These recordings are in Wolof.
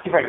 ci fay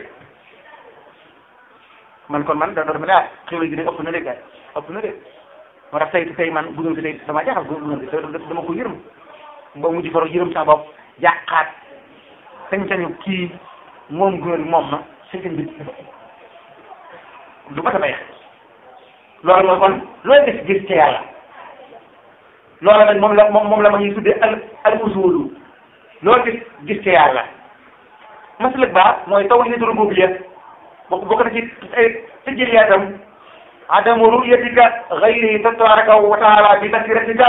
man kon man dama ne xéwal gi de ëpp na de gars ëpp na de moo tax tey man bu doon tey damaa jaaxal bu doon dama ko yërëm ba mujj faro yërëm sama bopp jàqaat sañ-sañu kii moom góor moom na sañ-sañ bi du ma ta bay loolu mooy kon looy def gis ca yàlla loolu nag moom la ma ñuy tuddee al usulu loolu gis ca yàlla masalak ba mooy tawhidul rububiyya bokk na ci tëjëliyaatam adamu ru'yatika ghayrihi tabaraka wa taala bi basiratika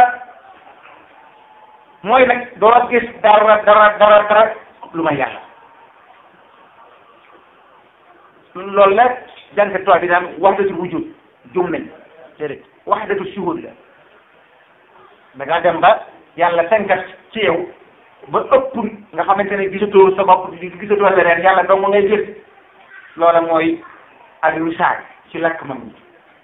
mooy nag doo gis dara lu may yàlla loolu la jàngat tubaab bi daan wahdatul wujud jum nañ déedéet wahdatul shuhud la da ngaa dem ba yàlla fenkat ci yow ba ëpp nga xamante ne gisatoo sa bopp gisatoo leneen yàlla dong ngay gis loola mooy al wisaal ci lakk mag ñi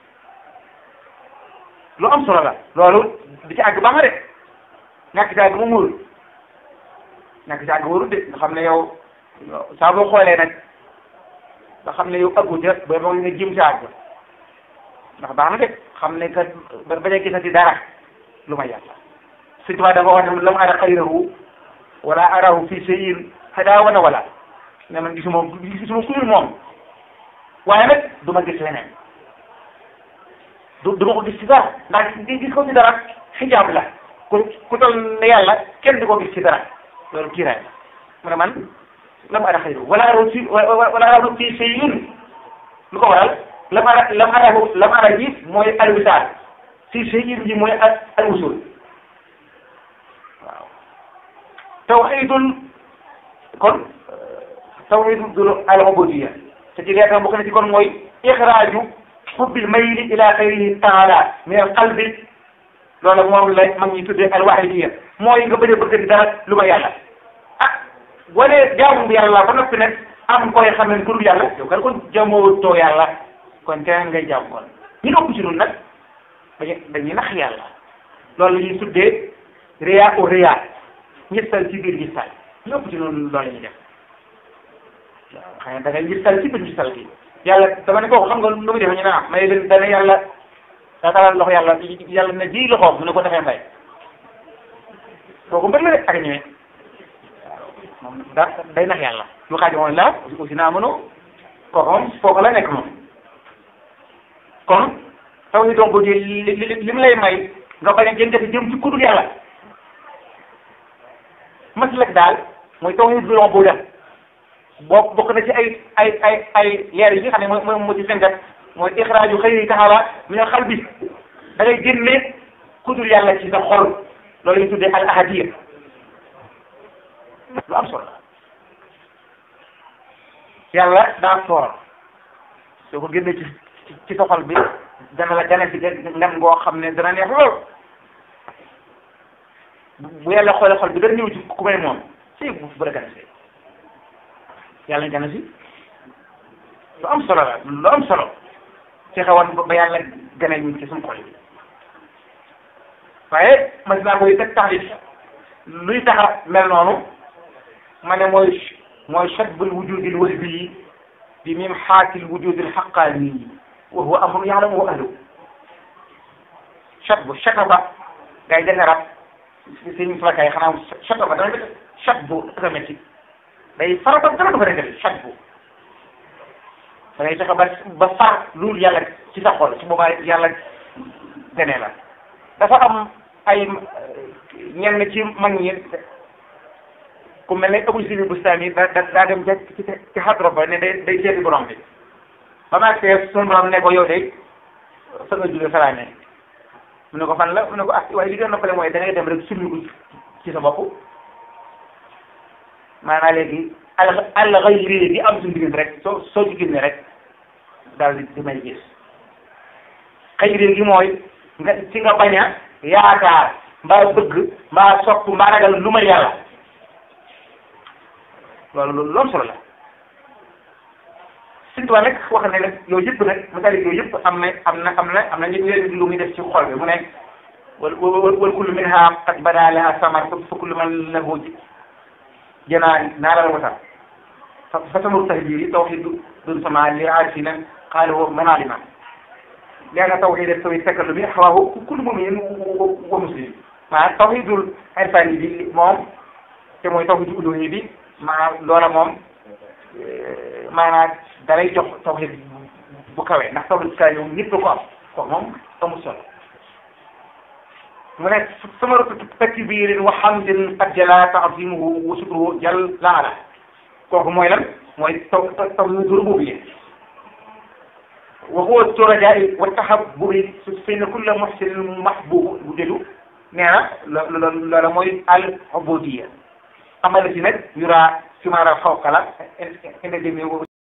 lu am solo la loolu di ci àgg baax na de ñàkk ci àgg mu muurul ñàkk ci àgg warul de nga xam ne yow saa boo xoolee nag nga xam ne yow àggu ca ba moom nga jëm ci àgg ndax baax na de xam ne que bañ a gisati dara lu ma yàlla Sëñ Tuubaa dafa wax ne lam ara xayrahu wala arahu fi shay'in hadawana wala ne man gisuma kudul moom waaye nag du ma gis leneen du ma ko gis ci dara ndax gis ko ci dara xijaab la ku toll ne yàlla kenn du ko gis ci dara loolu kiiraay la mu ne man lam ara xayrahu wala arahu fi shay'in lu ko waral lam ara ji mooy alwisaal fi shay'in ji mooy al wusul waaw tawhidul kon tawhidul al ubudiyya te ci leetam bokk na ci kon mooy ixraaju xubbil mayli ila xayrihi taala min al qalbi loolu moom la mag ñi tuddee al wahidiyya mooy nga bëgg a bëgg dara lu ma yàlla ah wala jaamu bi yàlla ba noppi nag am koy xam ne ku dul yàlla yow kan kon jaamoo too yàlla kon keneen ngay jaam kon ñu ëpp ci ñun nag dañuy nax yàlla loolu la ñuy tuddee riyaa u riyaa ñettal ci biir gistal ñu ëpp ci ñun loolu la ñuy def waaw xëy na da ngay gistal ci biir gistal gi yàlla dama ne kooku xam nga nu muy defee ñu ne ah may leen dana yàlla daa talal loxo yàlla ne ji loxoom mu ne ko defee mbay kooku mbir la de ak ñëwee waaw moom day nax yàlla lu xaaji moom la aussi naa mënu kooku moom foofu la nekk moom kon taw yi donc li mu lay may nga bañ a jëm ci kudul yàlla maslak daal mooy taw yi du bu def bokk na ci ay leer yi nga xam ne mooy mu ci sengat mooy ixraaju xayri taala min al qalbi da ngay génne kudul yàlla ci sa xol loolu ñu tuddee al ahadiyya lu am solo yàlla daa soor soo ko génne ci sa xol bi dana la gane si ngam ngoo xam ne dana neex lool bu yàlla xoolee xol bi dana ñëw ci ku may moom si bu la gane si yàlla gane si lu am solo la lu am solo ci xawoon ba yàlla gane ñu ci suñu xol bi waaye mas naa koy teg taxlit luy taxa mel noonu ma ne mooy shadbul wujudil wahbi bi mim xaatil wujudil xaqaani wa huwa amrun ya'lamuhu ahluhu shadbu shataba ngay defaraat seen flakay xanaa shataba dana def shadbu dafa métti day farata dara dafa def shadbu da ngay fexe ba far loolu yàlla ci sa xol su boobaa yàlla gane la dafa am ay ñenn ci mag ñi ku mel ne Abu Sidi Bustami daa dem ci xadra ba ne day seeti borom bi ba ma tee sunu borom ne ko yow de fa nga jóge fa ne mu ne ko fan la mu ne ko ah waaye li gën a noppale mooy da ngay dem rek summi ko ci sa bopp maanaam léegi àll xayri di am suñu diggante rek soo ci génne rek daal di may gis xayri gi mooy nga bañ a yaakaar mbaa bëgg mbaa sopp mbaa ragal lu may yàlla loolu am solo la Sëñ Tuubaa nag wax ne nag yooyu yëpp nag masalik yooyu yëpp am na ñu lu muy def ci xol bi mu ne wal kullu minha qad bada laha samar fa kullu man lahu janaan naaral wasar فتمر تهجيري توحيد السماع لعارفين قاله منالما لأن توحيد التكلم حواه كل مؤمن ومسلم مع توحيد العرفاني دي موم كما توحيد الألوهية دي مع لولا موم maanaam dalay jox tawhid bu kawe ndax tawhid kawe yow nit du ko am kooku moom amul solo mu ne samaratu takbirin wa hamdin qad jala ta'zimuhu wa shukruhu jal laala kooku mooy lan mooy tawhid rububiyya wa huwa turajaa'i wa tahabbubi fa kulla muhsinin mahbub bu delu nee na loola mooy al ubudiyya amal si nag yura sumara fawqa la indi